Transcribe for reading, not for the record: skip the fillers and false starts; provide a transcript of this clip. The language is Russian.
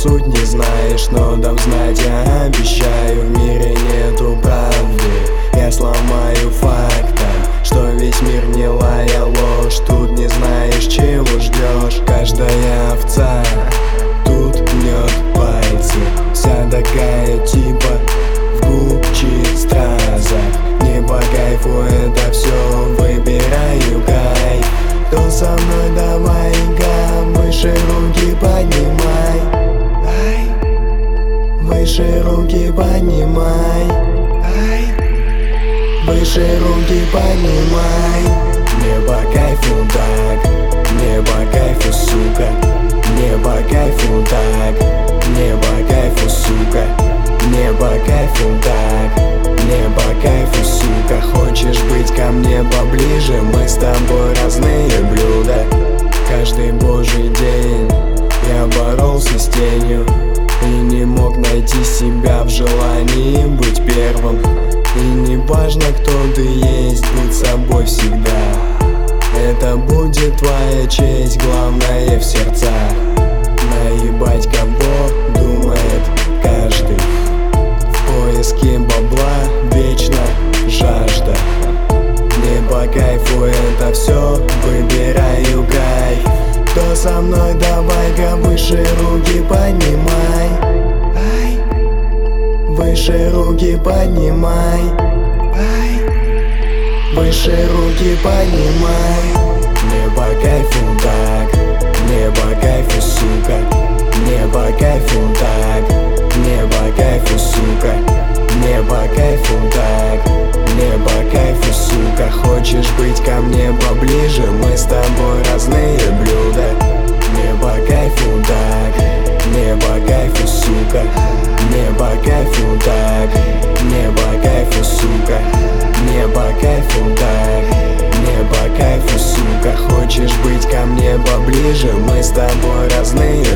суть не знаешь, но дам знать, я обещаю. В мире нету правды, я сломаю фактом, что весь мир гнилая ложь. Тут не знаешь, чего ждешь. Каждая овца тут гнет пальцы, вся такая типа в Гуччи стразах. Не по кайфу это все, выбираю кайф. Кто со мной, давай-ка выше руки поднимай. Ай, выше руки поднимай. Ай, выше руки поднимай. Мне по кайфу так, мне по кайфу, сука. Мне по кайфу так, мне по кайфу, сука. Мне по кайфу так, мне по кайфу, сука. Хочешь быть ко мне поближе? Мы с тобой разные блюда. Каждый божий день я боролся с тенью и не мог найти себя в желании быть первым. И не важно, кто ты есть, будь собой всегда. Это будет твоя честь, главное в сердцах. Наебать кого думает каждый. В поиске бабла вечно жажда. Мне по кайфу это все, выбираю кайф. Кто со мной, давай-ка выше руки поднимай. Ай, выше руки поднимай. Ай, выше руки поднимай. Мне по кайфу так, мне по кайфу, сука. Мне по кайфу так, мне по кайфу, сука. Мне по кайфу так, мне по кайфу, сука. Хочешь быть ко мне поближе? Мы с тобой разные блюда. Мне по кайфу так, мне по кайфу, сука. Мне по кайфу так, мне по кайфу, сука. Мне по кайфу так, мне по кайфу, сука. Хочешь быть ко мне поближе? Мы с тобой разные